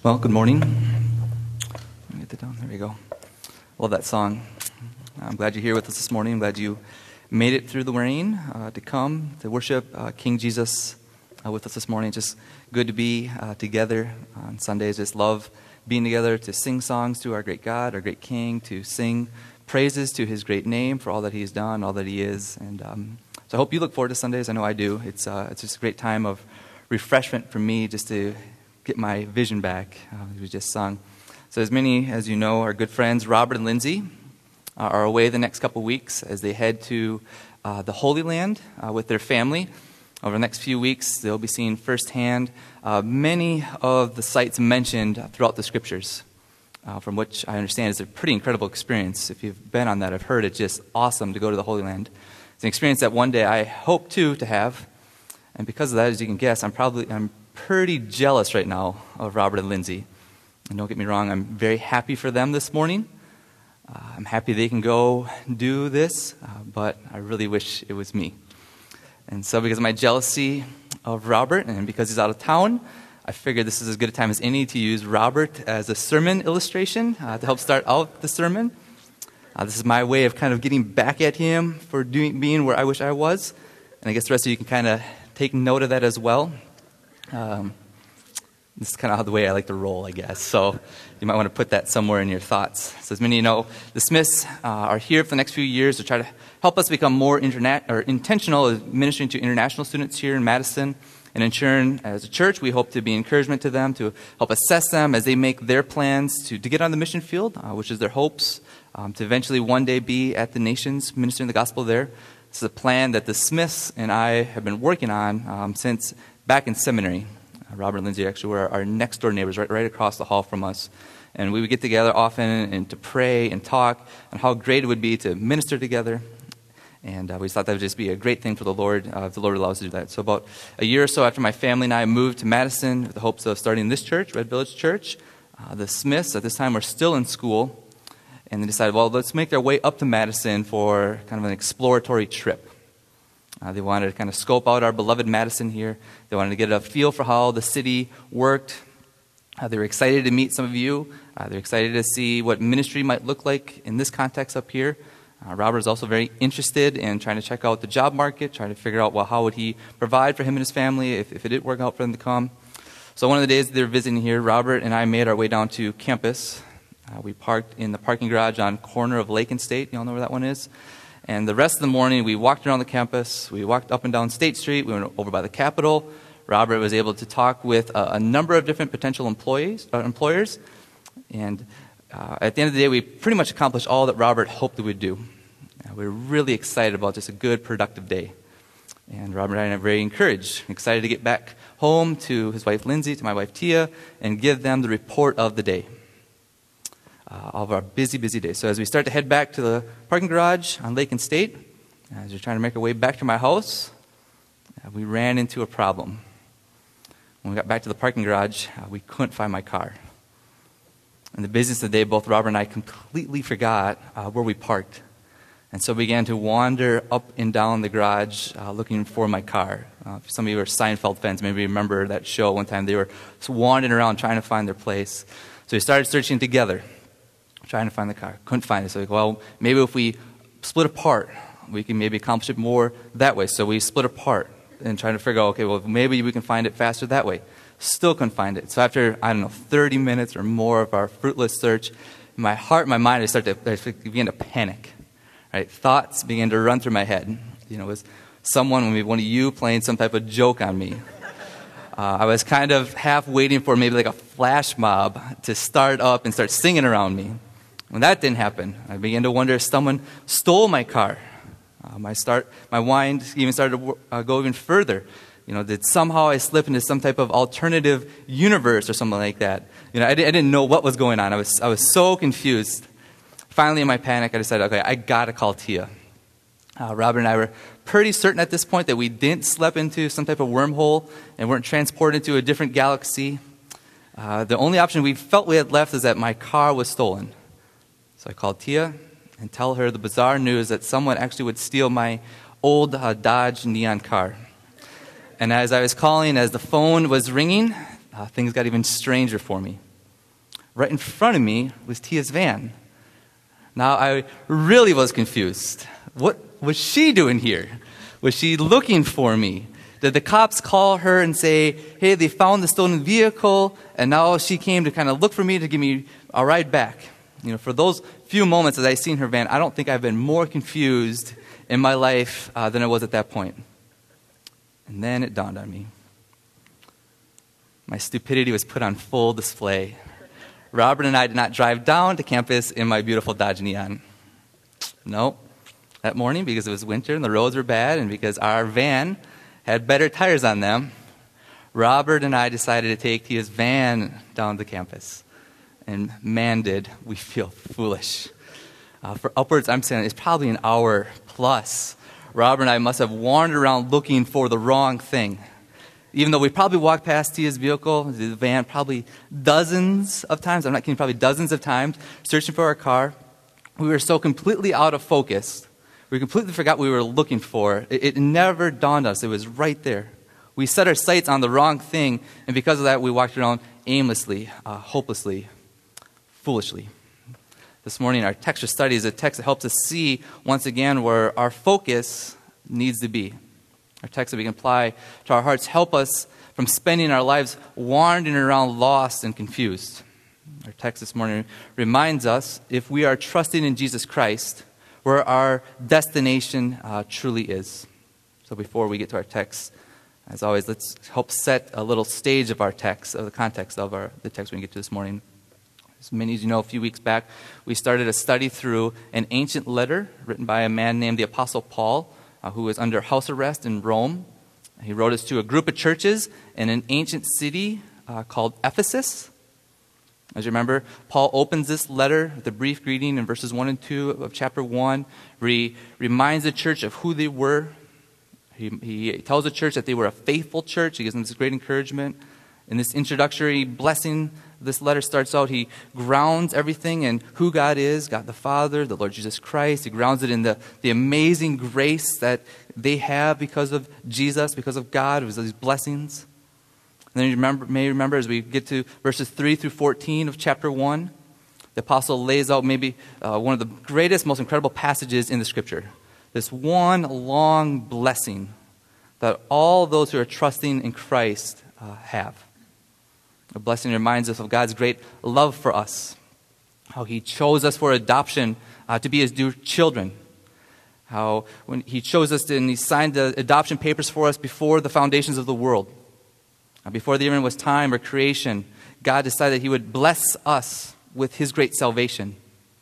Well, good morning. Let me get that down. There we go. Love that song. I'm glad you're here with us this morning. I'm glad you made it through the rain to come to worship King Jesus with us this morning. Just good to be together on Sundays. Just love being together to sing songs to our great God, our great King, to sing praises to His great name for all that He has done, all that He is. And so I hope you look forward to Sundays. I know I do. It's just a great time of refreshment for me just to get my vision back, as we just sung. So as many as you know, our good friends Robert and Lindsay are away the next couple weeks as they head to the Holy Land with their family. Over the next few weeks, they'll be seeing firsthand many of the sites mentioned throughout the Scriptures, from which I understand is a pretty incredible experience. If you've been on that, I've heard it's just awesome to go to the Holy Land. It's an experience that one day I hope to have, and because of that, as you can guess, I'm pretty jealous right now of Robert and Lindsay. And don't get me wrong, I'm very happy for them this morning. I'm happy they can go do this, but I really wish it was me. And so because of my jealousy of Robert and because he's out of town, I figured this is as good a time as any to use Robert as a sermon illustration to help start out the sermon. This is my way of kind of getting back at him for being where I wish I was. And I guess the rest of you can kind of take note of that as well. This is kind of the way I like to roll, I guess. So you might want to put that somewhere in your thoughts. So as many of you know, the Smiths are here for the next few years to try to help us become more intentional in ministering to international students here in Madison. And in turn, as a church, we hope to be encouragement to them, to help assess them as they make their plans to get on the mission field, which is their hopes, to eventually one day be at the nations ministering the gospel there. This is a plan that the Smiths and I have been working on since back in seminary. Robert and Lindsay actually were our next door neighbors, right across the hall from us. And we would get together often and to pray and talk on how great it would be to minister together. And we thought that would just be a great thing for the Lord, if the Lord allows us to do that. So about a year or so after my family and I moved to Madison with the hopes of starting this church, Red Village Church, the Smiths at this time were still in school. And they decided, well, let's make their way up to Madison for kind of an exploratory trip. They wanted to kind of scope out our beloved Madison here. They wanted to get a feel for how the city worked. They were excited to meet some of you. They're excited to see what ministry might look like in this context up here. Robert is also very interested in trying to check out the job market, trying to figure out, well, how would he provide for him and his family if it did work out for them to come. So one of the days they were visiting here, Robert and I made our way down to campus. We parked in the parking garage on corner of Lake and State. You all know where that one is? And the rest of the morning, we walked around the campus. We walked up and down State Street. We went over by the Capitol. Robert was able to talk with a number of different potential employers. And at the end of the day, we pretty much accomplished all that Robert hoped we would do. We were really excited about just a good, productive day. And Robert and I are very encouraged, excited to get back home to his wife, Lindsay, to my wife, Tia, and give them the report of the day. Of our busy day. So as we start to head back to the parking garage on Lake and State, as we're trying to make our way back to my house, we ran into a problem. When we got back to the parking garage, we couldn't find my car. In the business of the day, both Robert and I completely forgot where we parked. And so began to wander up and down the garage looking for my car. Some of you are Seinfeld fans, maybe remember that show one time. They were wandering around trying to find their place. So we started searching together, trying to find the car. Couldn't find it. So, well, maybe if we split apart, we can maybe accomplish it more that way. So we split apart and trying to figure out, okay, well, maybe we can find it faster that way. Still couldn't find it. So after, 30 minutes or more of our fruitless search, my heart, my mind, I began to panic. Right? Thoughts began to run through my head. Was someone, maybe one of you, playing some type of joke on me? I was kind of half waiting for maybe like a flash mob to start up and start singing around me. When that didn't happen, I began to wonder if someone stole my car. My mind even started to go even further. Did somehow I slip into some type of alternative universe or something like that? I didn't know what was going on. I was so confused. Finally, in my panic, I decided, okay, I got to call Tia. Robert and I were pretty certain at this point that we didn't slip into some type of wormhole and weren't transported to a different galaxy. The only option we felt we had left is that my car was stolen. So I called Tia and tell her the bizarre news that someone actually would steal my old Dodge Neon car. And as I was calling, as the phone was ringing, things got even stranger for me. right in front of me was Tia's van. Now, I really was confused. What was she doing here? Was she looking for me? Did the cops call her and say, hey, they found the stolen vehicle, and now she came to kind of look for me to give me a ride back? For those few moments as I seen her van, I don't think I've been more confused in my life than I was at that point. And then it dawned on me. My stupidity was put on full display. Robert and I did not drive down to campus in my beautiful Dodge Neon. No. That morning, because it was winter and the roads were bad and because our van had better tires on them, Robert and I decided to take Tia's van down to campus. And man, did we feel foolish. For upwards, I'm saying it's probably an hour plus. Robert and I must have wandered around looking for the wrong thing. Even though we probably walked past Tia's vehicle, the van, probably dozens of times, I'm not kidding, probably dozens of times, searching for our car. We were so completely out of focus. We completely forgot what we were looking for. It never dawned on us. It was right there. We set our sights on the wrong thing, and because of that, we walked around aimlessly, hopelessly, foolishly. This morning, our text for study is a text that helps us see, once again, where our focus needs to be. Our text that we can apply to our hearts help us from spending our lives wandering around lost and confused. Our text this morning reminds us, if we are trusting in Jesus Christ, where our destination truly is. So before we get to our text, as always, let's help set a little stage of our text, of the context of the text we're going to get to this morning. As many as you know, a few weeks back, we started a study through an ancient letter written by a man named the Apostle Paul, who was under house arrest in Rome. He wrote us to a group of churches in an ancient city called Ephesus. As you remember, Paul opens this letter with a brief greeting in verses 1 and 2 of chapter 1, where he reminds the church of who they were. He tells the church that they were a faithful church. He gives them this great encouragement. In this introductory blessing, this letter starts out, he grounds everything in who God is, God the Father, the Lord Jesus Christ. He grounds it in the amazing grace that they have because of Jesus, because of God, with these blessings. And then you may remember as we get to verses 3 through 14 of chapter 1, the apostle lays out maybe one of the greatest, most incredible passages in the Scripture. This one long blessing that all those who are trusting in Christ have. A blessing reminds us of God's great love for us, how He chose us for adoption to be His dear children, how when He chose us and He signed the adoption papers for us before the foundations of the world. Before there even was time or creation, God decided that He would bless us with His great salvation.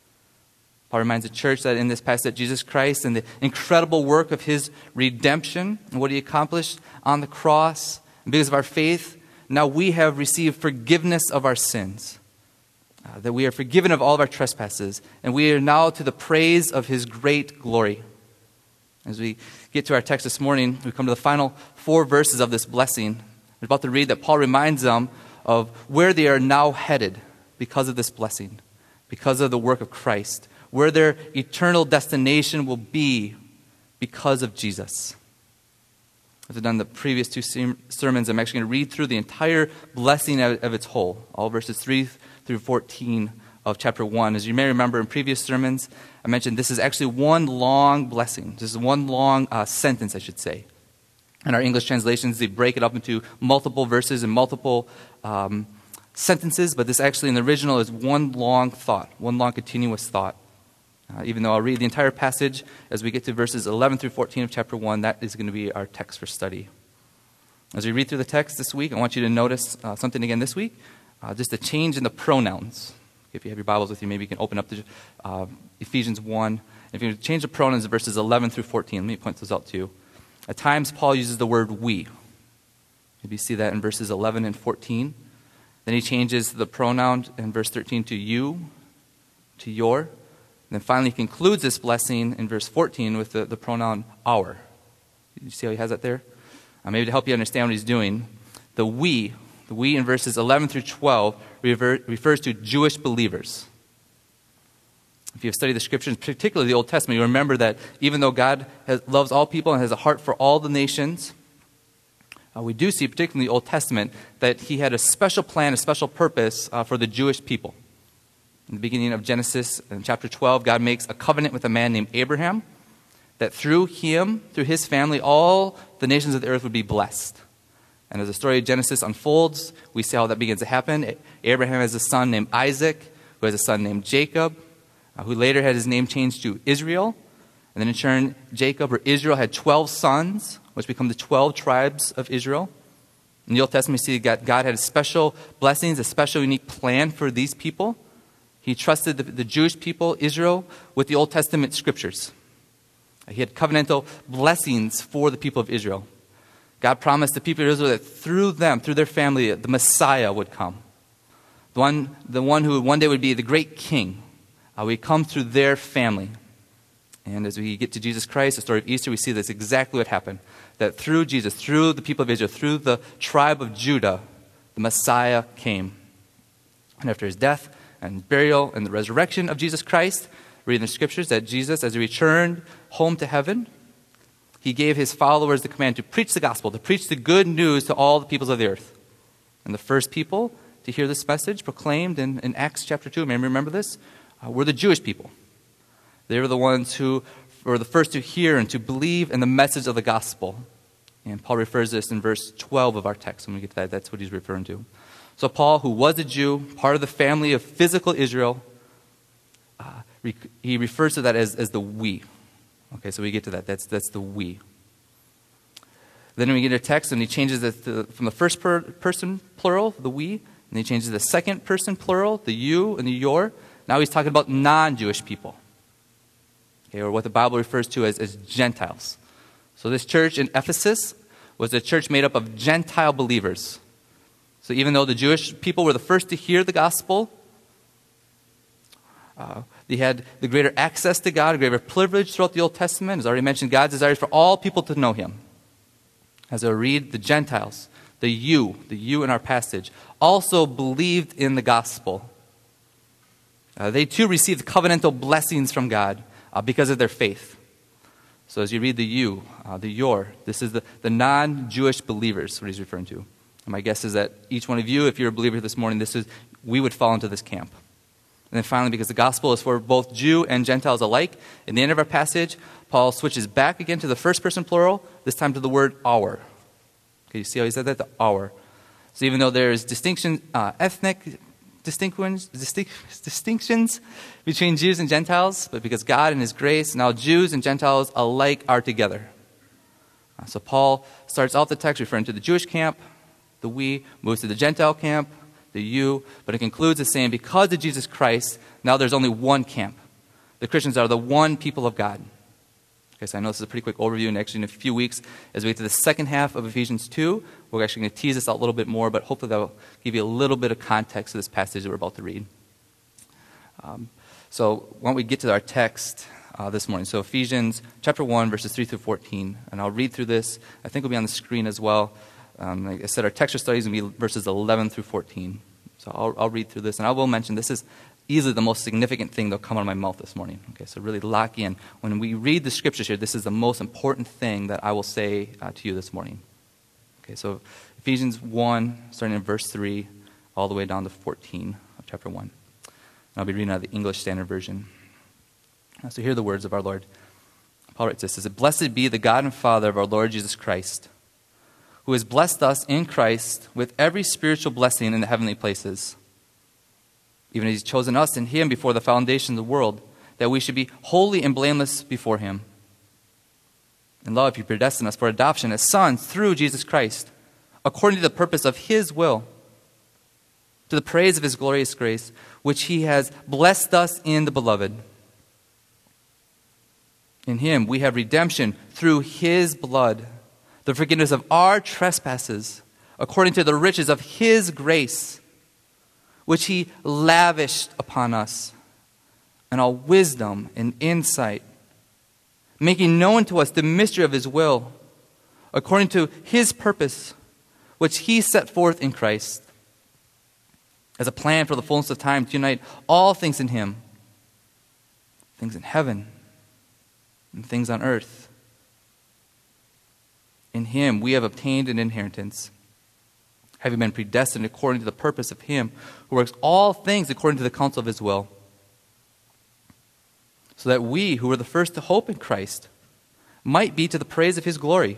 Paul reminds the church that in this passage that Jesus Christ and the incredible work of His redemption and what He accomplished on the cross, and because of our faith, now we have received forgiveness of our sins. That we are forgiven of all of our trespasses, and we are now to the praise of His great glory. As we get to our text this morning, we come to the final 4 verses of this blessing. We're about to read that Paul reminds them of where they are now headed because of this blessing, because of the work of Christ, where their eternal destination will be because of Jesus. As I've done the previous 2 sermons, I'm actually going to read through the entire blessing of its whole, all verses 3 through 14 of chapter 1. As you may remember in previous sermons, I mentioned this is actually one long blessing. This is one long sentence, I should say. In our English translations, they break it up into multiple verses and multiple sentences, but this actually in the original is one long thought, one long continuous thought. Even though I'll read the entire passage as we get to verses 11 through 14 of chapter 1, that is going to be our text for study. As we read through the text this week, I want you to notice something again this week, just a change in the pronouns. If you have your Bibles with you, maybe you can open up to Ephesians 1. If you change the pronouns in verses 11 through 14, let me point those out to you. At times, Paul uses the word we. Maybe you see that in verses 11 and 14. Then he changes the pronoun in verse 13 to you, to your. And then finally, he concludes this blessing in verse 14 with the pronoun our. You see how he has that there? Maybe to help you understand what he's doing, the we in verses 11 through 12 refers to Jewish believers. If you have studied the Scriptures, particularly the Old Testament, you remember that even though God loves all people and has a heart for all the nations, we do see, particularly in the Old Testament, that He had a special plan, a special purpose for the Jewish people. In the beginning of Genesis, in chapter 12, God makes a covenant with a man named Abraham that through him, through his family, all the nations of the earth would be blessed. And as the story of Genesis unfolds, we see how that begins to happen. Abraham has a son named Isaac, who has a son named Jacob, who later had his name changed to Israel. And then in turn, Jacob or Israel had 12 sons, which become the 12 tribes of Israel. In the Old Testament, we see that God had special blessings, a special unique plan for these people. He trusted the Jewish people, Israel, with the Old Testament scriptures. He had covenantal blessings for the people of Israel. God promised the people of Israel that through them, through their family, the Messiah would come. The one who one day would be the great king. Would come through their family. And as we get to Jesus Christ, the story of Easter, we see that's exactly what happened. That through Jesus, through the people of Israel, through the tribe of Judah, the Messiah came. And after his death and burial and the resurrection of Jesus Christ, we read in the scriptures that Jesus, as he returned home to heaven, he gave his followers the command to preach the gospel, to preach the good news to all the peoples of the earth. And the first people to hear this message proclaimed in Acts chapter 2, maybe remember this, were the Jewish people. They were the ones who were the first to hear and to believe in the message of the gospel. And Paul refers to this in verse 12 of our text. When we get to that, that's what he's referring to. So Paul, who was a Jew, part of the family of physical Israel, he refers to that as the we. Okay, so we get to that. That's the we. Then we get a text, and he changes it from the first person plural, the we, and he changes the second person plural, the you and the your. Now he's talking about non-Jewish people. Okay, or what the Bible refers to as Gentiles. So this church in Ephesus was a church made up of Gentile believers. So even though the Jewish people were the first to hear the gospel, they had the greater access to God, a greater privilege throughout the Old Testament. As already mentioned, God's desire is for all people to know him. As I read, the Gentiles, the you in our passage, also believed in the gospel. They too received covenantal blessings from God because of their faith. So as you read the you, the your, this is the non-Jewish believers, what he's referring to. And my guess is that each one of you, if you're a believer this morning, we would fall into this camp. And then finally, because the gospel is for both Jew and Gentiles alike, in the end of our passage, Paul switches back again to the first person plural, this time to the word our. Okay, you see how he said that? The our. So even though there is ethnic distinctions between Jews and Gentiles, but because God in his grace, now Jews and Gentiles alike are together. So Paul starts out the text referring to the Jewish camp, the we, moves to the Gentile camp, the you, but it concludes as saying, because of Jesus Christ, now there's only one camp. The Christians are the one people of God. Okay, so I know this is a pretty quick overview, and actually in a few weeks, as we get to the second half of Ephesians 2, we're actually going to tease this out a little bit more, but hopefully that will give you a little bit of context to this passage that we're about to read. So why don't we get to our text this morning. So Ephesians chapter 1, verses 3 through 14, and I'll read through this. I think it'll be on the screen as well. Like I said, our text study is going to be verses 11 through 14. So I'll read through this, and I will mention this is easily the most significant thing that'll come out of my mouth this morning. Okay, so really lock in. When we read the scriptures here, this is the most important thing that I will say to you this morning. Okay, so Ephesians 1, starting in verse 3, all the way down to 14 of chapter 1. And I'll be reading out of the English Standard Version. So hear the words of our Lord. Paul writes this, says, "Blessed be the God and Father of our Lord Jesus Christ, who has blessed us in Christ with every spiritual blessing in the heavenly places, even as he's chosen us in him before the foundation of the world, that we should be holy and blameless before him. In love, he predestined us for adoption as sons through Jesus Christ, according to the purpose of his will, to the praise of his glorious grace, which he has blessed us in the beloved. In him we have redemption through his blood, the forgiveness of our trespasses, according to the riches of his grace, which he lavished upon us, and all wisdom and insight, making known to us the mystery of his will, according to his purpose, which he set forth in Christ, as a plan for the fullness of time to unite all things in him, things in heaven and things on earth. In him we have obtained an inheritance, having been predestined according to the purpose of him who works all things according to the counsel of his will, so that we, who were the first to hope in Christ, might be to the praise of his glory.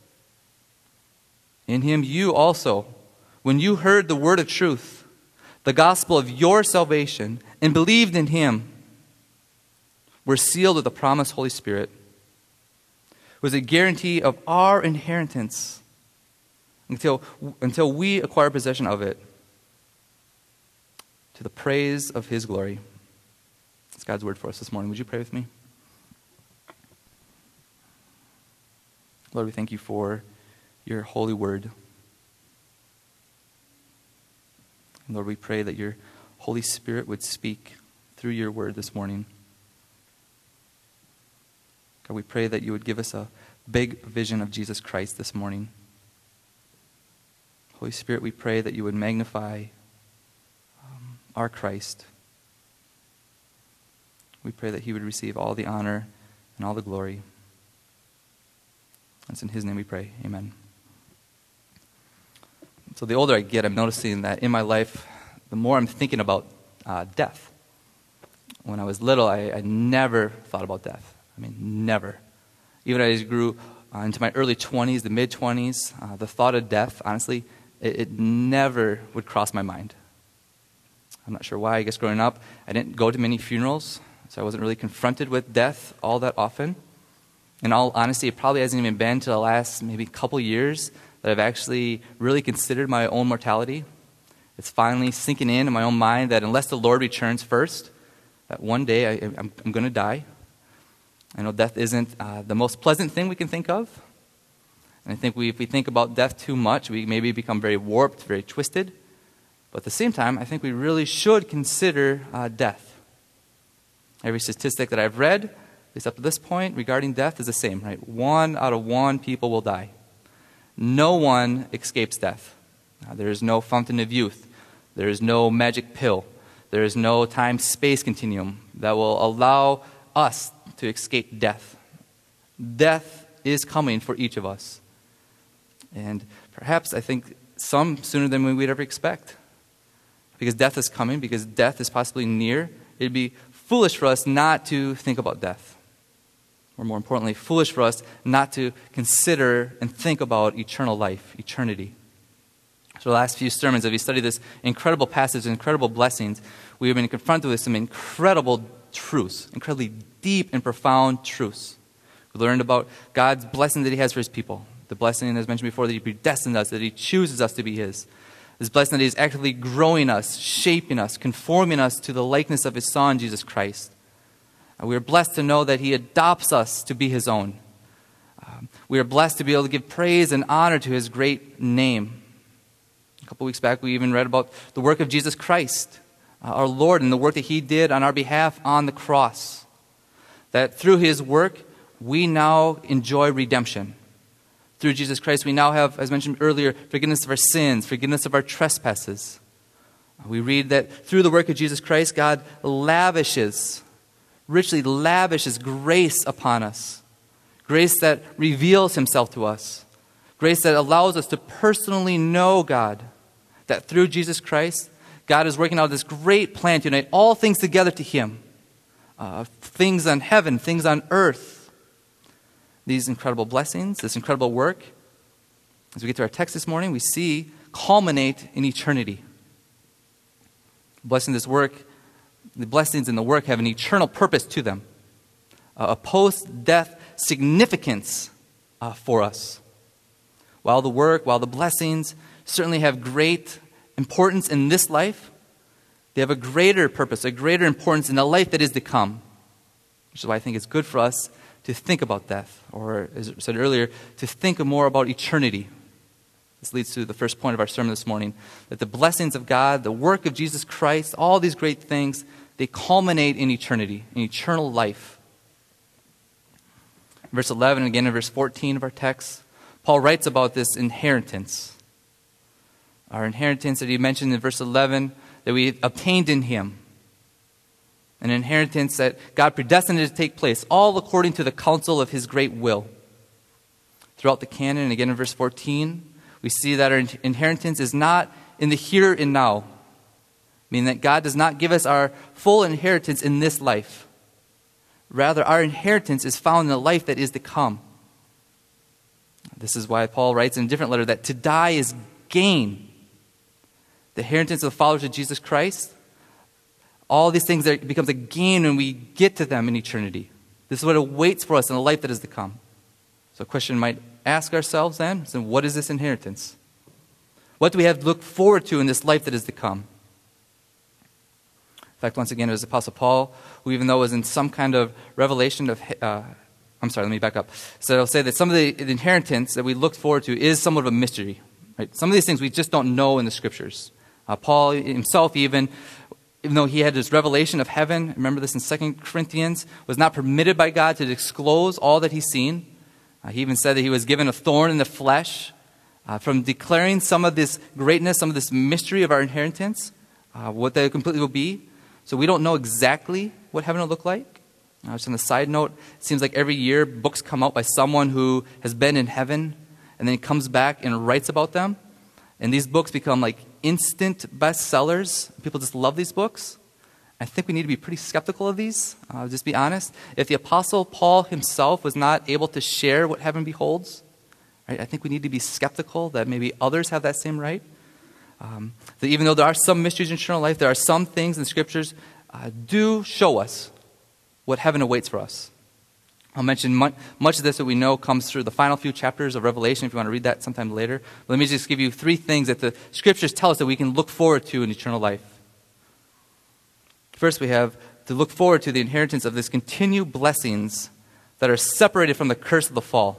In him you also, when you heard the word of truth, the gospel of your salvation, and believed in him, were sealed with the promised Holy Spirit, who is a guarantee of our inheritance until we acquire possession of it, to the praise of his glory. That's God's word for us this morning. Would you pray with me? Lord, we thank you for your holy word. And Lord, we pray that your Holy Spirit would speak through your word this morning. God, we pray that you would give us a big vision of Jesus Christ this morning. Holy Spirit, we pray that you would magnify our Christ. We pray that he would receive all the honor and all the glory. It's in his name we pray. Amen. So the older I get, I'm noticing that in my life, the more I'm thinking about death. When I was little, I never thought about death. I mean, never. Even as I grew into my early 20s, the mid-20s, the thought of death, honestly, it never would cross my mind. I'm not sure why. I guess growing up, I didn't go to many funerals, so I wasn't really confronted with death all that often. In all honesty, it probably hasn't even been to the last maybe couple years that I've actually really considered my own mortality. It's finally sinking in my own mind that unless the Lord returns first, that one day I'm going to die. I know death isn't the most pleasant thing we can think of. And I think if we think about death too much, we maybe become very warped, very twisted. But at the same time, I think we really should consider death. Every statistic that I've read, at least up to this point, regarding death is the same, right? 1 out of 1 people will die. No one escapes death. There is no fountain of youth. There is no magic pill. There is no time-space continuum that will allow us to escape death. Death is coming for each of us. And perhaps, I think, some sooner than we'd ever expect. Because death is coming, because death is possibly near, it'd be foolish for us not to think about death. Or more importantly, foolish for us not to consider and think about eternal life, eternity. So the last few sermons, as we studied this incredible passage, incredible blessings, we have been confronted with some incredible truths, incredibly deep and profound truths. We learned about God's blessing that he has for his people. The blessing, as mentioned before, that he predestined us, that he chooses us to be his. This blessing that he is actively growing us, shaping us, conforming us to the likeness of his Son, Jesus Christ. We are blessed to know that he adopts us to be his own. We are blessed to be able to give praise and honor to his great name. A couple weeks back, we even read about the work of Jesus Christ, our Lord, and the work that he did on our behalf on the cross. That through his work, we now enjoy redemption. Through Jesus Christ, we now have, as mentioned earlier, forgiveness of our sins, forgiveness of our trespasses. We read that through the work of Jesus Christ, God richly lavishes grace upon us. Grace that reveals himself to us. Grace that allows us to personally know God. That through Jesus Christ, God is working out this great plan to unite all things together to him. Things on heaven, things on earth. These incredible blessings, this incredible work, as we get to our text this morning, we see culminate in eternity. The blessings in the work have an eternal purpose to them. A post-death significance for us. While the blessings certainly have great importance in this life, they have a greater purpose, a greater importance in the life that is to come. Which is why I think it's good for us to think about death, or as I said earlier, to think more about eternity. This leads to the first point of our sermon this morning, that the blessings of God, the work of Jesus Christ, all these great things, they culminate in eternity, in eternal life. In verse 11, and again in verse 14 of our text, Paul writes about this inheritance. Our inheritance that he mentioned in verse 11, that we obtained in him. An inheritance that God predestined it to take place, all according to the counsel of his great will. Throughout the canon, and again in verse 14, we see that our inheritance is not in the here and now. Meaning that God does not give us our full inheritance in this life. Rather, our inheritance is found in the life that is to come. This is why Paul writes in a different letter that to die is gain. The inheritance of the followers of Jesus Christ, all these things that becomes a gain when we get to them in eternity. This is what awaits for us in the life that is to come. So a question we might ask ourselves then is, what is this inheritance? What do we have to look forward to in this life that is to come? In fact, once again, it was Apostle Paul who, even though it was in some kind of revelation of, let me back up. So I'll say that some of the inheritance that we look forward to is somewhat of a mystery. Right? Some of these things we just don't know in the Scriptures. Paul himself, even though he had this revelation of heaven, remember this in 2 Corinthians, was not permitted by God to disclose all that he's seen. He even said that he was given a thorn in the flesh from declaring some of this greatness, some of this mystery of our inheritance, what that completely will be. So we don't know exactly what heaven will look like. Just on a side note, it seems like every year books come out by someone who has been in heaven and then comes back and writes about them. And these books become like instant bestsellers. People just love these books. I think we need to be pretty skeptical of these. I'll just be honest. If the Apostle Paul himself was not able to share what heaven beholds, right, I think we need to be skeptical that maybe others have that same right. That even though there are some mysteries in eternal life, there are some things in the Scriptures do show us what heaven awaits for us. I'll mention much of this that we know comes through the final few chapters of Revelation, if you want to read that sometime later. But let me just give you 3 things that the Scriptures tell us that we can look forward to in eternal life. First, we have to look forward to the inheritance of these continued blessings that are separated from the curse of the fall.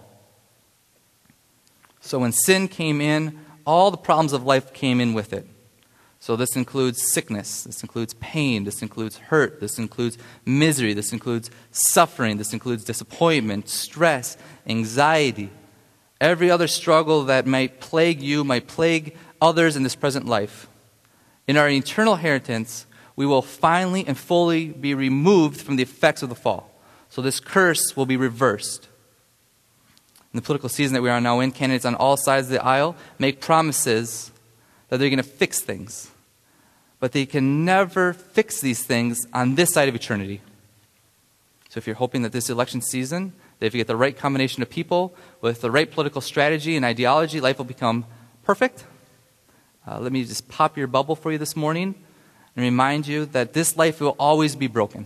So when sin came in, all the problems of life came in with it. So this includes sickness, this includes pain, this includes hurt, this includes misery, this includes suffering, this includes disappointment, stress, anxiety. Every other struggle that might plague you, might plague others in this present life. In our eternal inheritance, we will finally and fully be removed from the effects of the fall. So this curse will be reversed. In the political season that we are now in, candidates on all sides of the aisle make promises that they're going to fix things. But they can never fix these things on this side of eternity. So if you're hoping that this election season, that if you get the right combination of people with the right political strategy and ideology, life will become perfect. Let me just pop your bubble for you this morning and remind you that this life will always be broken.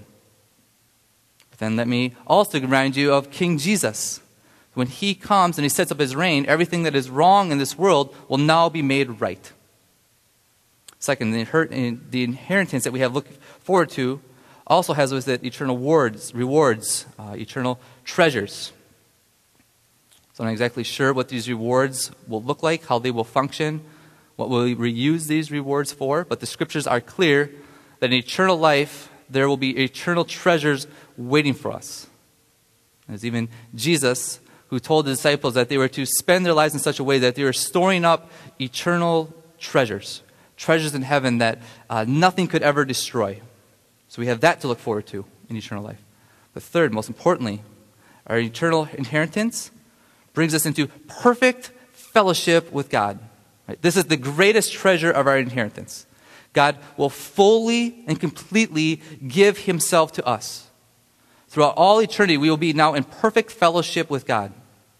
But then let me also remind you of King Jesus. When he comes and he sets up his reign, everything that is wrong in this world will now be made right. Second, the inheritance that we have looked forward to also has with it eternal rewards, eternal treasures. So I'm not exactly sure what these rewards will look like, how they will function, what will we use these rewards for, but the Scriptures are clear that in eternal life there will be eternal treasures waiting for us. There's even Jesus who told the disciples that they were to spend their lives in such a way that they were storing up eternal treasures in heaven that nothing could ever destroy. So we have that to look forward to in eternal life. But third, most importantly, our eternal inheritance brings us into perfect fellowship with God. Right? This is the greatest treasure of our inheritance. God will fully and completely give himself to us. Throughout all eternity, we will be now in perfect fellowship with God.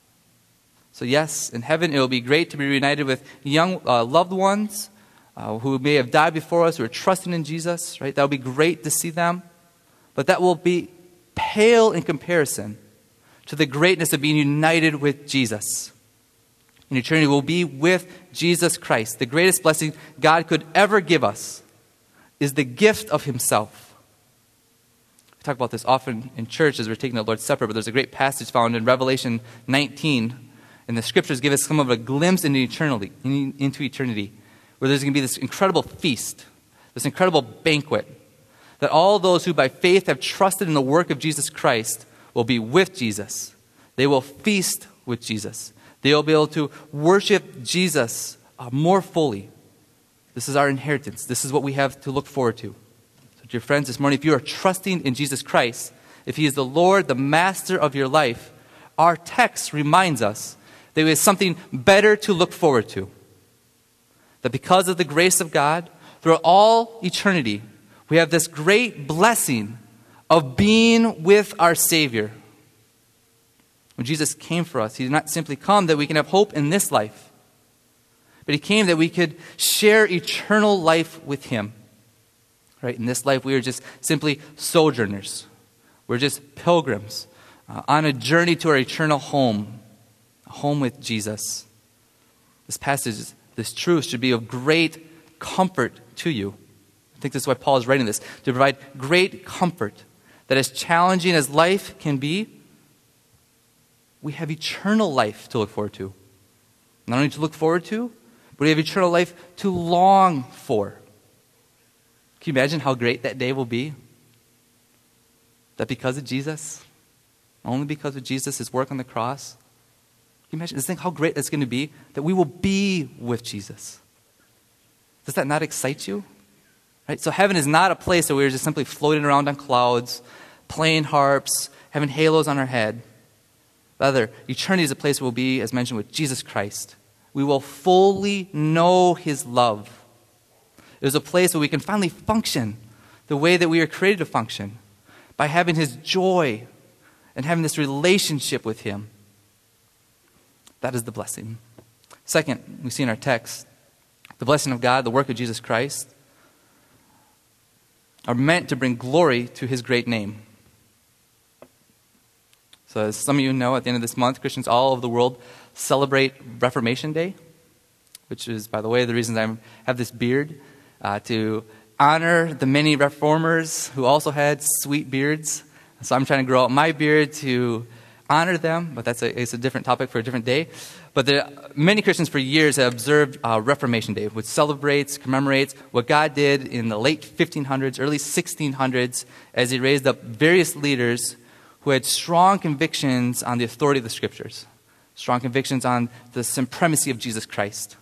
So yes, in heaven, it will be great to be reunited with young loved ones who may have died before us, who are trusting in Jesus, right? That will be great to see them. But that will be pale in comparison to the greatness of being united with Jesus. In eternity, we'll be with Jesus Christ. The greatest blessing God could ever give us is the gift of himself. We talk about this often in church as we're taking the Lord's Supper, but there's a great passage found in Revelation 19, and the Scriptures give us some of a glimpse into eternity, where there's going to be this incredible feast, this incredible banquet, that all those who by faith have trusted in the work of Jesus Christ will be with Jesus. They will feast with Jesus. They will be able to worship Jesus more fully. This is our inheritance. This is what we have to look forward to. So, dear friends, this morning, if you are trusting in Jesus Christ, if he is the Lord, the master of your life, our text reminds us that there is something better to look forward to. That because of the grace of God, throughout all eternity, we have this great blessing of being with our Savior. When Jesus came for us, he did not simply come that we can have hope in this life, but he came that we could share eternal life with him. Right? In this life, we are just simply sojourners. We're just pilgrims on a journey to our eternal home, a home with Jesus. This passage, this truth should be of great comfort to you. I think this is why Paul is writing this, to provide great comfort that as challenging as life can be, we have eternal life to look forward to. Not only to look forward to, but we have eternal life to long for. Can you imagine how great that day will be? That because of Jesus, only because of Jesus, his work on the cross, can you imagine, just think how great it's going to be that we will be with Jesus. Does that not excite you? Right? So heaven is not a place where we're just simply floating around on clouds, playing harps, having halos on our head. Rather, eternity is a place where we'll be, as mentioned, with Jesus Christ. We will fully know his love. It is a place where we can finally function the way that we are created to function, by having his joy and having this relationship with him. That is the blessing. Second, we see in our text, the blessing of God, the work of Jesus Christ, are meant to bring glory to his great name. So as some of you know, at the end of this month, Christians all over the world celebrate Reformation Day, which is, by the way, the reason I have this beard, to honor the many reformers who also had sweet beards. So I'm trying to grow out my beard to honor them, but it's a different topic for a different day. But many Christians for years have observed Reformation Day, which celebrates, commemorates what God did in the late 1500s, early 1600s, as he raised up various leaders who had strong convictions on the authority of the Scriptures, strong convictions on the supremacy of Jesus Christ.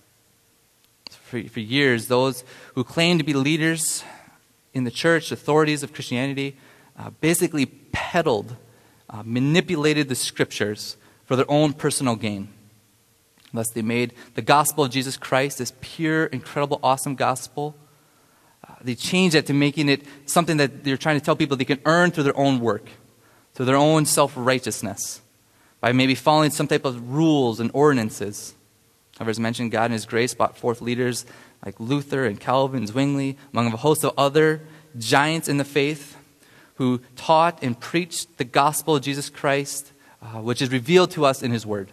For years, those who claimed to be leaders in the church, authorities of Christianity, basically peddled, manipulated the Scriptures for their own personal gain. Thus, they made the gospel of Jesus Christ, this pure, incredible, awesome gospel, they changed it to making it something that they're trying to tell people they can earn through their own work, through their own self-righteousness, by maybe following some type of rules and ordinances. However, as mentioned, God in his grace brought forth leaders like Luther and Calvin, Zwingli, among a host of other giants in the faith who taught and preached the gospel of Jesus Christ, which is revealed to us in his word.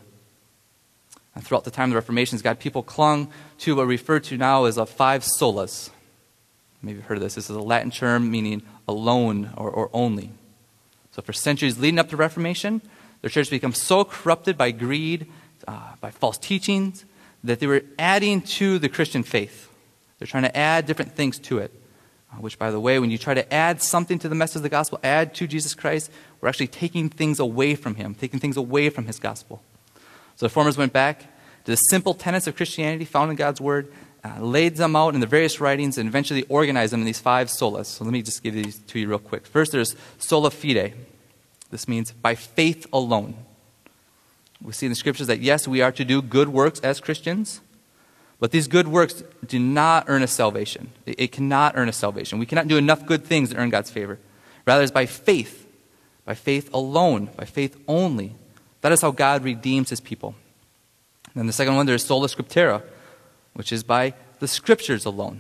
And throughout the time of the Reformation, God, people clung to what we refer to now as 5 solas. Maybe you've heard of this. This is a Latin term meaning alone or only. So for centuries leading up to Reformation, the church became so corrupted by greed, by false teachings, that they were adding to the Christian faith. They're trying to add different things to it. Which, by the way, when you try to add something to the message of the gospel, add to Jesus Christ, we're actually taking things away from him, taking things away from his gospel. So the reformers went back to the simple tenets of Christianity found in God's word, laid them out in the various writings, and eventually organized them in these 5 solas. So let me just give these to you real quick. First, there's sola fide. This means by faith alone. We see in the scriptures that, yes, we are to do good works as Christians, but these good works do not earn us salvation. It cannot earn us salvation. We cannot do enough good things to earn God's favor. Rather, it's by faith alone, by faith only. That is how God redeems his people. And then the second one, there's sola scriptura, which is by the scriptures alone.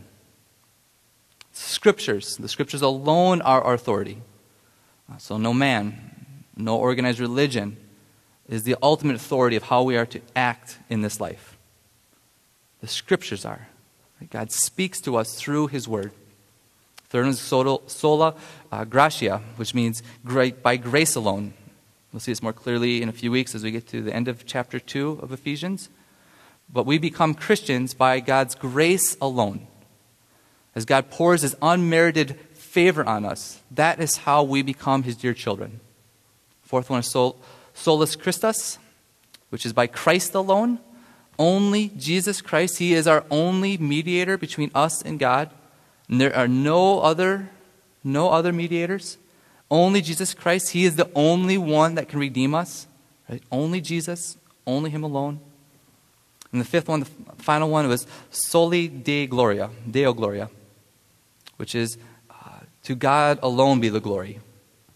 Scriptures. The scriptures alone are our authority. So no man, no organized religion is the ultimate authority of how we are to act in this life. The scriptures are. God speaks to us through his word. Third is sola gratia, which means by grace alone. We'll see this more clearly in a few weeks as we get to the end of chapter 2 of Ephesians. But we become Christians by God's grace alone. As God pours his unmerited favor on us, that is how we become his dear children. Fourth one is solus Christus, which is by Christ alone. Only Jesus Christ. He is our only mediator between us and God. And there are no other mediators. Only Jesus Christ. He is the only one that can redeem us. Right? Only Jesus. Only him alone. And the fifth one, the final one, was soli Deo Gloria, which is to God alone be the glory.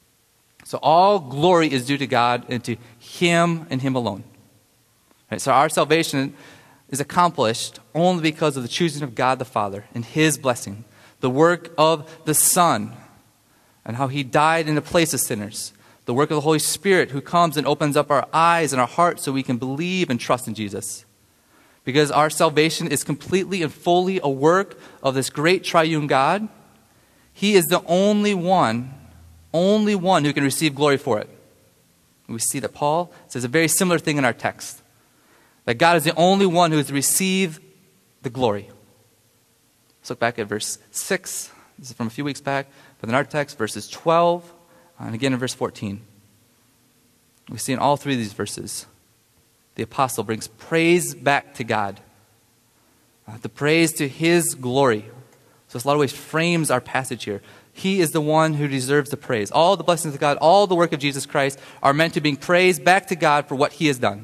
So all glory is due to God and to Him and Him alone. Right? So our salvation is accomplished only because of the choosing of God the Father and His blessing, the work of the Son, and how He died in the place of sinners, the work of the Holy Spirit who comes and opens up our eyes and our hearts so we can believe and trust in Jesus. Because our salvation is completely and fully a work of this great triune God, He is the only one who can receive glory for it. And we see that Paul says a very similar thing in our text. That God is the only one who has received the glory. Let's look back at verse 6. This is from a few weeks back. But in our text, verses 12, and again in verse 14. We see in all three of these verses, the apostle brings praise back to God. The praise to His glory. So this, in a lot of ways, frames our passage here. He is the one who deserves the praise. All the blessings of God, all the work of Jesus Christ are meant to bring praise back to God for what He has done.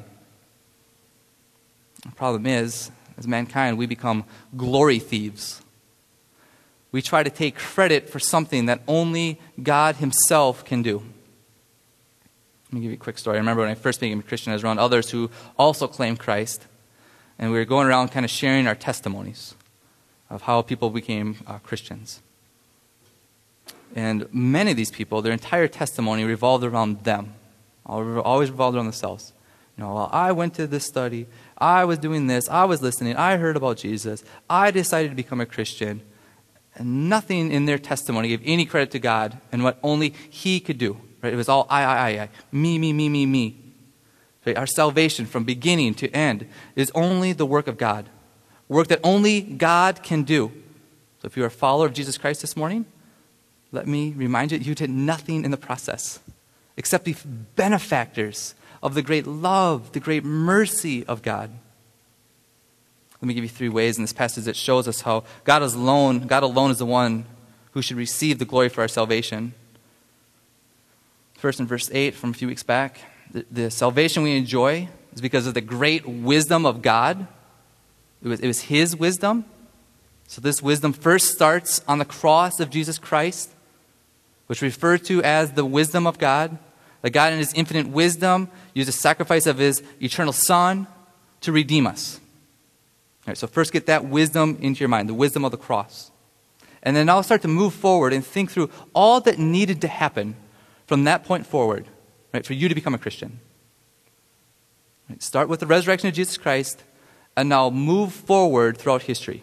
The problem is, as mankind, we become glory thieves. We try to take credit for something that only God Himself can do. Let me give you a quick story. I remember when I first became a Christian, I was around others who also claimed Christ. And we were going around kind of sharing our testimonies of how people became Christians. And many of these people, their entire testimony revolved around them. Always revolved around themselves. Well, I went to this study. I was doing this. I was listening. I heard about Jesus. I decided to become a Christian. And nothing in their testimony gave any credit to God and what only He could do. Right? It was all I. Me. Right? Our salvation from beginning to end is only the work of God. Work that only God can do. So if you're a follower of Jesus Christ this morning, let me remind you, you did nothing in the process except be benefactors of the great love, the great mercy of God. Let me give you 3 ways in this passage that shows us how God alone is the one who should receive the glory for our salvation. First, in verse 8 from a few weeks back, the salvation we enjoy is because of the great wisdom of God. It was His wisdom. So this wisdom first starts on the cross of Jesus Christ, which is referred to as the wisdom of God. That God in His infinite wisdom used the sacrifice of His eternal Son to redeem us. All right, so first get that wisdom into your mind, the wisdom of the cross. And then now start to move forward and think through all that needed to happen from that point forward, right, for you to become a Christian. Right, start with the resurrection of Jesus Christ and now move forward throughout history.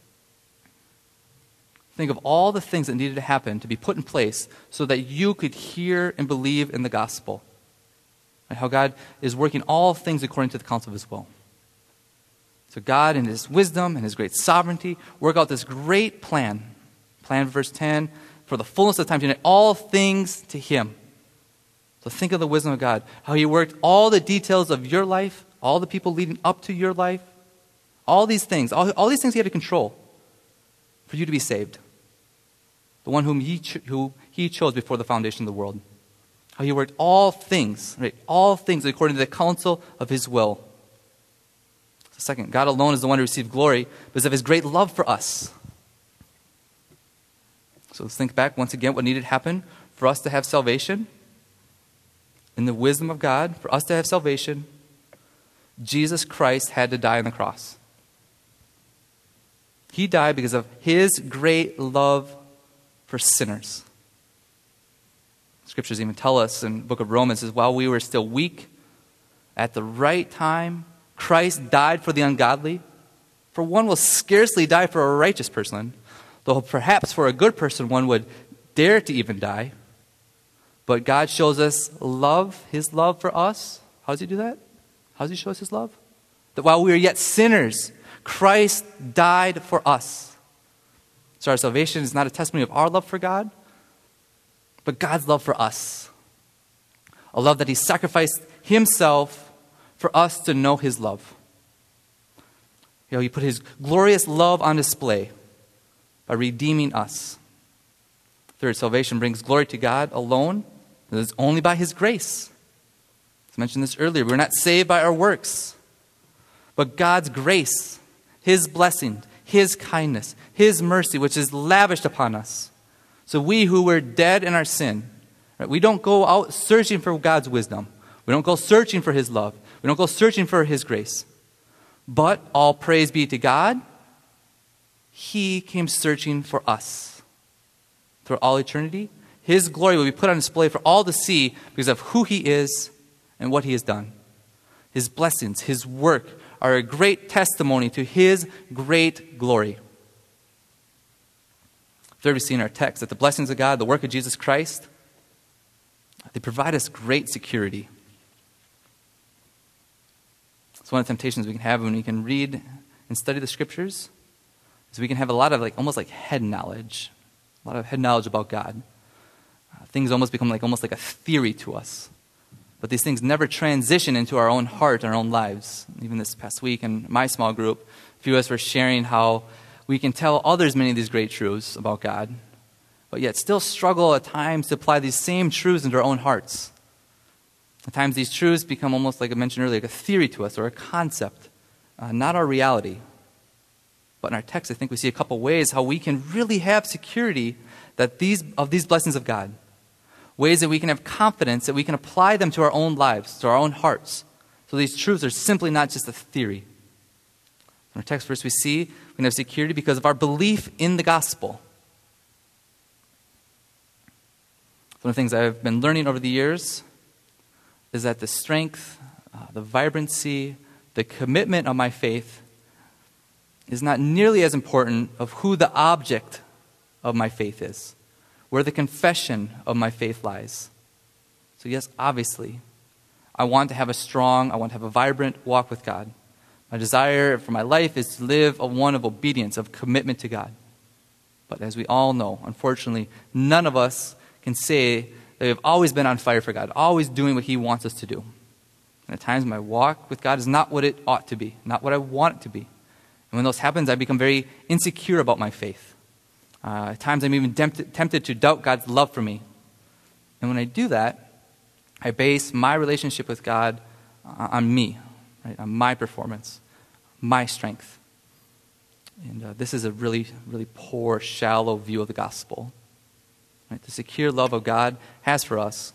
Think of all the things that needed to happen to be put in place so that you could hear and believe in the gospel. And how God is working all things according to the counsel of His will. So God in His wisdom and His great sovereignty work out this great plan. Plan, verse 10, for the fullness of time to unite all things to Him. So think of the wisdom of God. How He worked all the details of your life, all the people leading up to your life. All these things, all these things He had to control for you to be saved. The one whom He chose before the foundation of the world. How He worked all things, right? All things according to the counsel of His will. So second, God alone is the one who received glory because of His great love for us. So let's think back once again what needed to happen for us to have salvation. In the wisdom of God, for us to have salvation, Jesus Christ had to die on the cross. He died because of His great love for sinners. Scriptures even tell us in the book of Romans, says, while we were still weak, at the right time, Christ died for the ungodly. For one will scarcely die for a righteous person, though perhaps for a good person one would dare to even die. But God shows us love, His love for us. How does He do that? How does He show us His love? That while we were yet sinners, Christ died for us. So our salvation is not a testimony of our love for God, but God's love for us. A love that He sacrificed Himself for us to know His love. He put His glorious love on display by redeeming us. Third, salvation brings glory to God alone. It is only by His grace. I mentioned this earlier. We're not saved by our works, but God's grace, His blessing, His kindness, His mercy, which is lavished upon us. So we who were dead in our sin Right? We don't go out searching for God's wisdom. We don't go searching for His love. We don't go searching for His grace. But all praise be to God, He came searching for us. Through all eternity, His glory will be put on display for all to see because of who He is and what He has done. His blessings, His work are a great testimony to His great glory. Third, we see in our text that the blessings of God, the work of Jesus Christ, they provide us great security. It's one of the temptations we can have when we can read and study the Scriptures, is we can have a lot of almost like head knowledge, a lot of head knowledge about God. Things almost become almost like a theory to us. But these things never transition into our own heart, our own lives. Even this past week in my small group, a few of us were sharing how we can tell others many of these great truths about God, but yet still struggle at times to apply these same truths into our own hearts. At times these truths become almost, like I mentioned earlier, like a theory to us or a concept, not our reality. But in our text, I think we see a couple ways how we can really have security that these blessings of God. Ways that we can have confidence that we can apply them to our own lives, to our own hearts. So these truths are simply not just a theory. In our text first we see we can have security because of our belief in the gospel. One of the things I've been learning over the years is that the strength, the vibrancy, the commitment of my faith is not nearly as important of who the object of my faith is, where the confession of my faith lies. So yes, obviously, I want to have a vibrant walk with God. My desire for my life is to live one of obedience, of commitment to God. But as we all know, unfortunately, none of us can say that we've always been on fire for God, always doing what He wants us to do. And at times my walk with God is not what it ought to be, not what I want it to be. And when those happens, I become very insecure about my faith. At times I'm even tempted to doubt God's love for me. And when I do that, I base my relationship with God on me, right? On my performance, my strength. And this is a really, really poor, shallow view of the gospel. Right? The secure love of God has for us,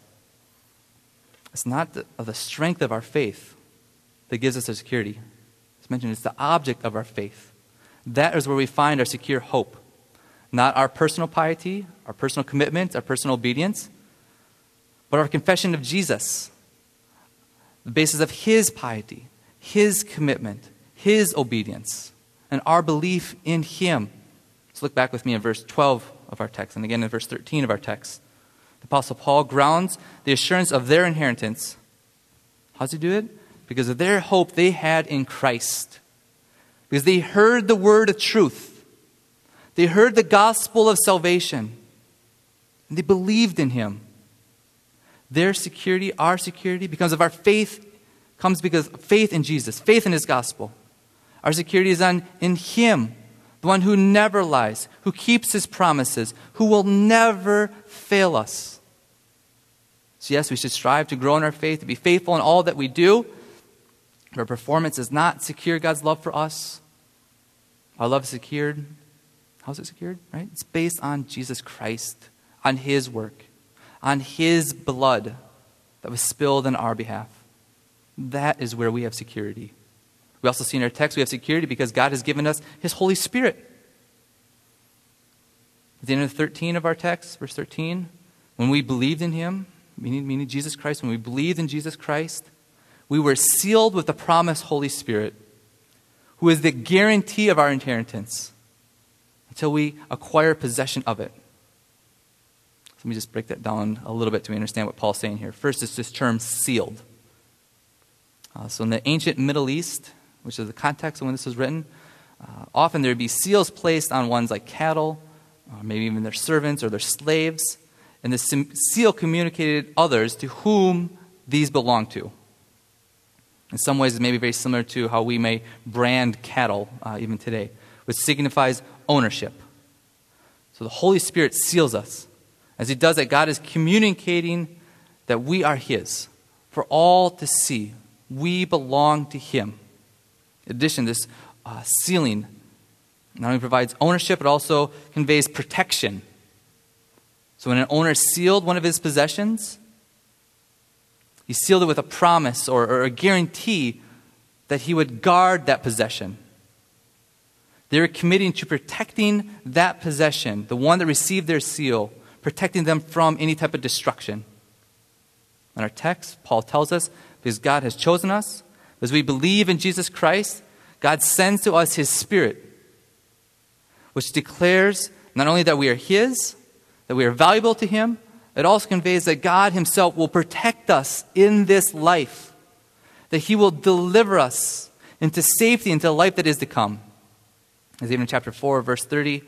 it's not the strength of our faith that gives us our security. As mentioned, it's the object of our faith. That is where we find our secure hope. Not our personal piety, our personal commitment, our personal obedience, but our confession of Jesus. The basis of His piety, His commitment, His obedience, and our belief in Him. Let's look back with me in verse 12 of our text, and again in verse 13 of our text. The Apostle Paul grounds the assurance of their inheritance. How does he do it? Because of their hope they had in Christ. Because they heard the word of truth. They heard the gospel of salvation. And they believed in Him. Their security, our security, because of our faith, comes because of faith in Jesus, faith in His gospel. Our security is in Him, the one who never lies, who keeps His promises, who will never fail us. So yes, we should strive to grow in our faith, to be faithful in all that we do. Our performance does not secure God's love for us. Our love is secured. How is it secured? Right? It's based on Jesus Christ, on His work, on His blood that was spilled on our behalf. That is where we have security. We also see in our text we have security because God has given us His Holy Spirit. At the end of 13 of our text, verse 13, when we believed in Him, meaning Jesus Christ, when we believed in Jesus Christ, we were sealed with the promised Holy Spirit, who is the guarantee of our inheritance until we acquire possession of it. So let me just break that down a little bit so we understand what Paul's saying here. First, it's this term sealed. So in the ancient Middle East, which is the context of when this was written, often there would be seals placed on one's like cattle, or maybe even their servants or their slaves. And this seal communicated others to whom these belong to. In some ways, it may be very similar to how we may brand cattle even today, which signifies ownership. So the Holy Spirit seals us. As He does that, God is communicating that we are His for all to see. We belong to Him. In addition, this sealing not only provides ownership, it also conveys protection. So when an owner sealed one of his possessions, he sealed it with a promise or a guarantee that he would guard that possession. They were committing to protecting that possession, the one that received their seal, protecting them from any type of destruction. In our text, Paul tells us, because God has chosen us, as we believe in Jesus Christ, God sends to us His Spirit, which declares not only that we are His, that we are valuable to Him, it also conveys that God Himself will protect us in this life, that He will deliver us into safety, into a life that is to come. As even in chapter 4, verse 30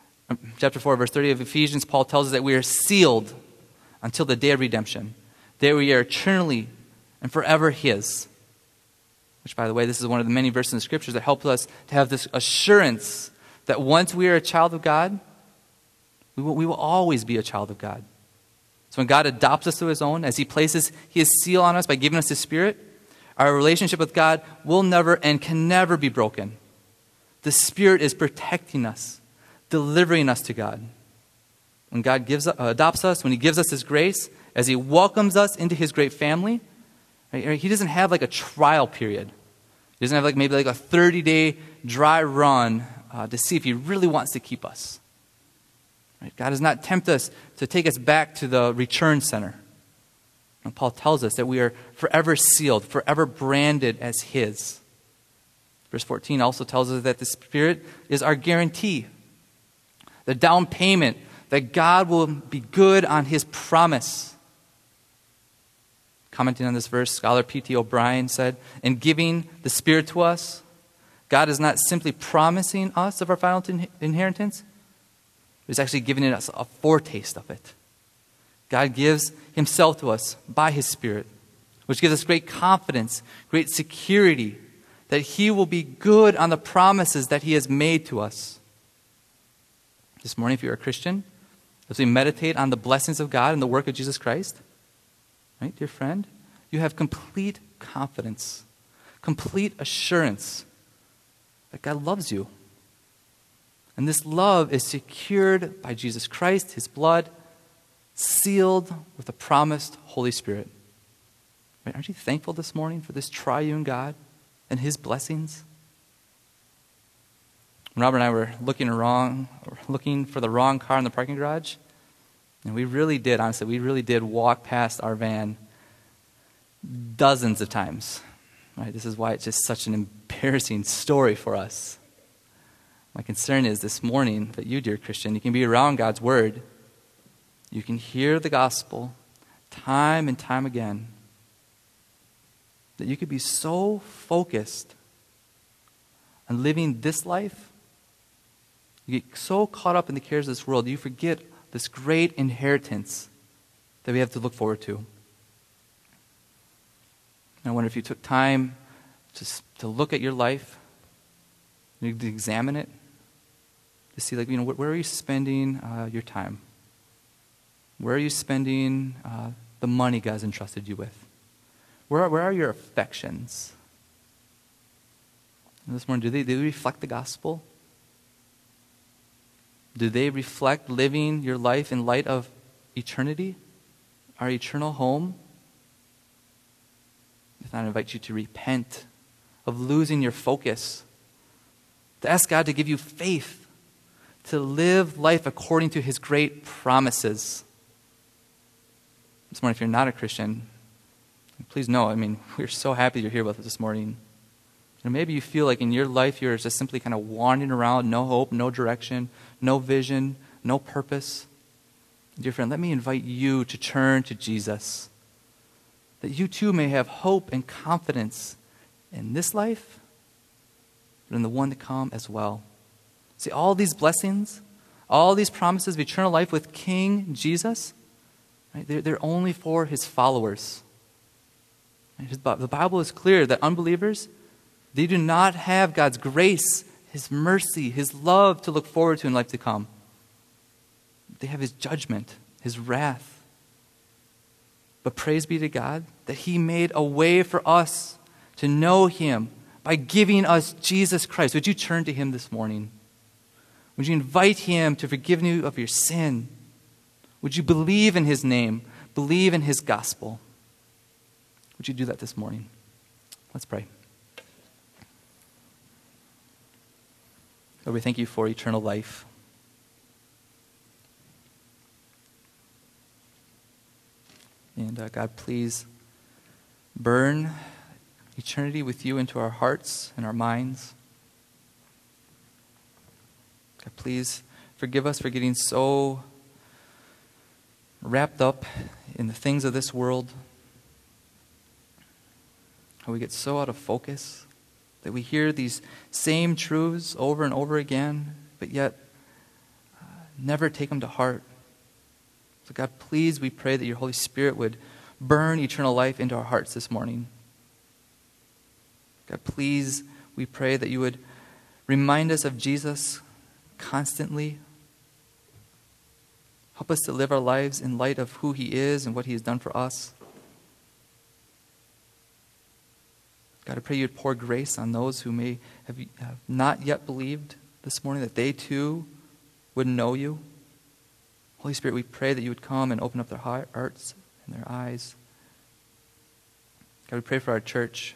of Ephesians, Paul tells us that we are sealed until the day of redemption. There we are eternally and forever His. Which, by the way, this is one of the many verses in the Scriptures that help us to have this assurance that once we are a child of God, we will always be a child of God. So when God adopts us to His own, as He places His seal on us by giving us His Spirit, our relationship with God will never and can never be broken. The Spirit is protecting us, delivering us to God. When God adopts us, when He gives us His grace, as He welcomes us into His great family, right, He doesn't have like a trial period. He doesn't have maybe a 30-day dry run to see if He really wants to keep us. Right? God does not tempt us to take us back to the return center. And Paul tells us that we are forever sealed, forever branded as His. Verse 14 also tells us that the Spirit is our guarantee, the down payment that God will be good on His promise. Commenting on this verse, scholar P.T. O'Brien said, in giving the Spirit to us, God is not simply promising us of our final inheritance, He's actually giving us a foretaste of it. God gives Himself to us by His Spirit, which gives us great confidence, great security that He will be good on the promises that He has made to us. This morning, if you're a Christian, as we meditate on the blessings of God and the work of Jesus Christ, right, dear friend, you have complete confidence, complete assurance that God loves you. And this love is secured by Jesus Christ, His blood, sealed with the promised Holy Spirit. Right, aren't you thankful this morning for this triune God and His blessings? When Robert and I were looking for the wrong car in the parking garage, and we really did walk past our van dozens of times. Right? This is why it's just such an embarrassing story for us. My concern is this morning that you, dear Christian, you can be around God's Word. You can hear the gospel time and time again. That you could be so focused on living this life, you get so caught up in the cares of this world, you forget this great inheritance that we have to look forward to. I wonder if you took time to look at your life, to examine it, to see, where are you spending your time? Where are you spending the money God's entrusted you with? Where are your affections? And this morning, do they reflect the gospel? Do they reflect living your life in light of eternity, our eternal home? If not, I invite you to repent of losing your focus, to ask God to give you faith, to live life according to His great promises. This morning, if you're not a Christian, please know, we're so happy you're here with us this morning. Maybe you feel like in your life you're just simply kind of wandering around, no hope, no direction, no vision, no purpose. Dear friend, let me invite you to turn to Jesus, that you too may have hope and confidence in this life, but in the one to come as well. See, all these blessings, all these promises of eternal life with King Jesus, right, they're only for His followers. The Bible is clear that unbelievers, they do not have God's grace, His mercy, His love to look forward to in life to come. They have His judgment, His wrath. But praise be to God that He made a way for us to know Him by giving us Jesus Christ. Would you turn to Him this morning? Would you invite Him to forgive you of your sin? Would you believe in his name? Believe in his gospel? Would you do that this morning? Let's pray. Lord, we thank you for eternal life. And God, please burn eternity with you into our hearts and our minds. God, please forgive us for getting so wrapped up in the things of this world. How we get so out of focus that we hear these same truths over and over again, but yet never take them to heart. So God, please, we pray that your Holy Spirit would burn eternal life into our hearts this morning. God, please, we pray that you would remind us of Jesus constantly. Help us to live our lives in light of who he is and what he has done for us. God, I pray you would pour grace on those who may have not yet believed this morning, that they too would know you. Holy Spirit, we pray that you would come and open up their hearts and their eyes. God, we pray for our church.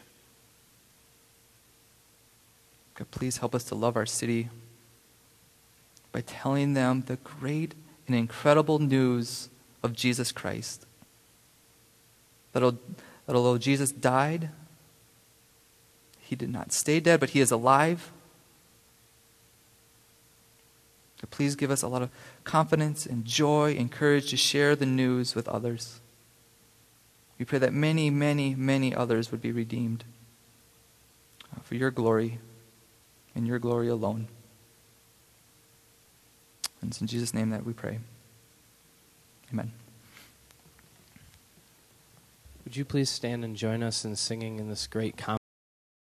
God, please help us to love our city by telling them the great and incredible news of Jesus Christ. That although Jesus died, he did not stay dead, but he is alive. God, please give us a lot of confidence and joy and courage to share the news with others. We pray that many, many, many others would be redeemed for your glory and your glory alone. And it's in Jesus' name that we pray. Amen. Would you please stand and join us in singing in this great